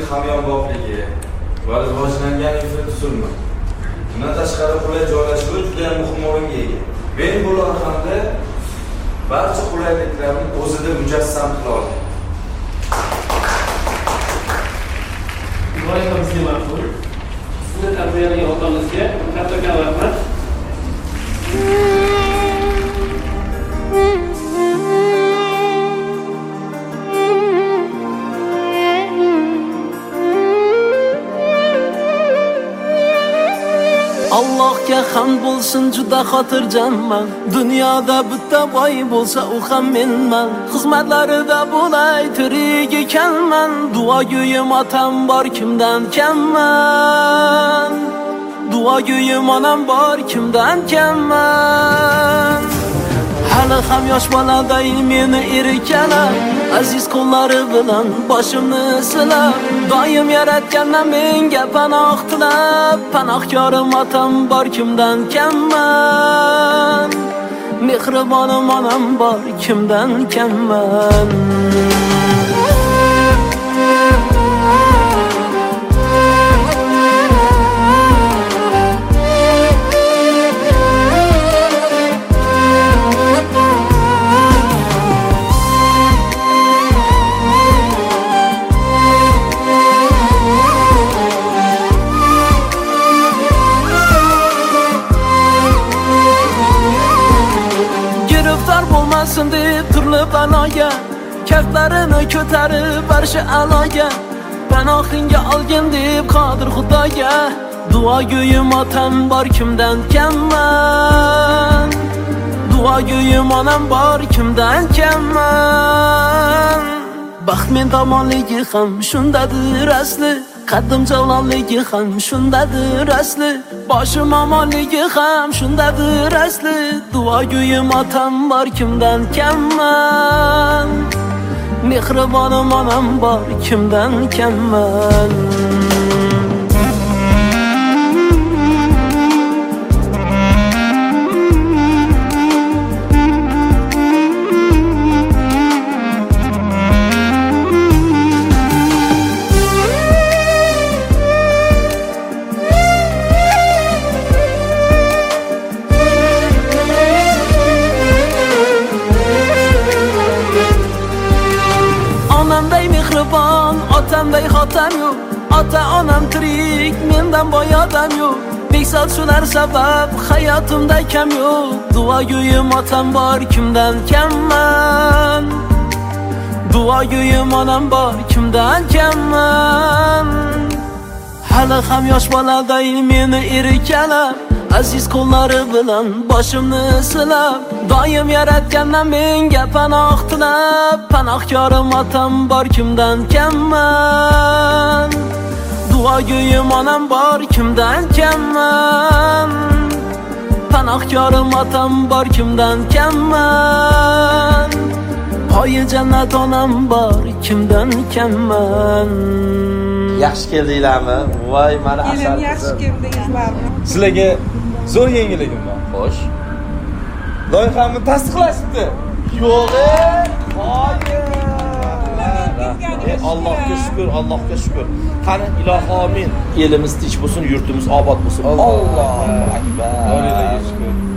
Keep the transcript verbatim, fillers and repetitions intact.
hamyonboppligi va rivojlangan infratuzilma. Bundan tashqari qulay joylashuvi juda ham muhim o'ringa ega. Men bu loyihada barcha qulayliklarni o'zida mujassam qila oldim. Loyihimizga ma'qul. Sizni tarbiyalagan otangizga kattakon rahmat. Allohga hamd bo'lsin, juda xotirjamman. Dunyoda bitta boy bo'lsa, u ham menman. Xizmatlarida bo'lay tirik ekanman. Duogo'yim otam bor, kimdan kamman. Duogo'yim onam bor, kimdan kamman. Hali ham yosh boladay meni erkalar, aziz qo'llari bilan boshimni silab, doim yaratgandan menga panoh tilab, panohkorim otam bor, kimdan kamman. Mehribonim onam bor, kimdan kamman. Deb turli baloga kaftlarini ko'tarib barcha aloga panohingga olgin deb qodir Xudoga. Duogo'yim otam bor, kimdan kamman. Duogo'yim onam bor, kimdan kamman. Baxt men tomonligi ham shundadir asli, qaddim javlonligi ham shundadir asli, boshim omonligi ham shundadir asli. Duogo'yim otam bor, kimdan kamman. Mehribonim onam bor, kimdan kamman. Otamday xotam yo'q, ota onam tirik, mendan boy odam yo'q. Beksal shular sabab hayotimda kam yo'q. Duogo'yim otam bor, kimdan kamman. Duogo'yim onam bor, kimdan kamman. Hali ham yosh boladay meni erkalar, aziz qo'llari bilan boshimni silab, doim yaratgandan menga panoh tilab, panohkorim otam bor, kimdan kamman. Duogo'yim onam bor, kimdan kamman. Panohkorim otam bor, kimdan kamman. Poyi jannat onam bor, kimdan kamman. Yaxshi keldinglarmi? Voy, mana asar. Yaxshi keldingizlarmi? Sizlarga zo'r yangiligim bor. Xo'sh. Loyihamni tasdiqlashibdi. Yo'q-e, qoyil. Allohga shukr, Allohga shukr. Qani ilohi amin. Elimiz tinch bo'lsin, yurtimiz obod bo'lsin. Allohu akbar. Allohga shukr.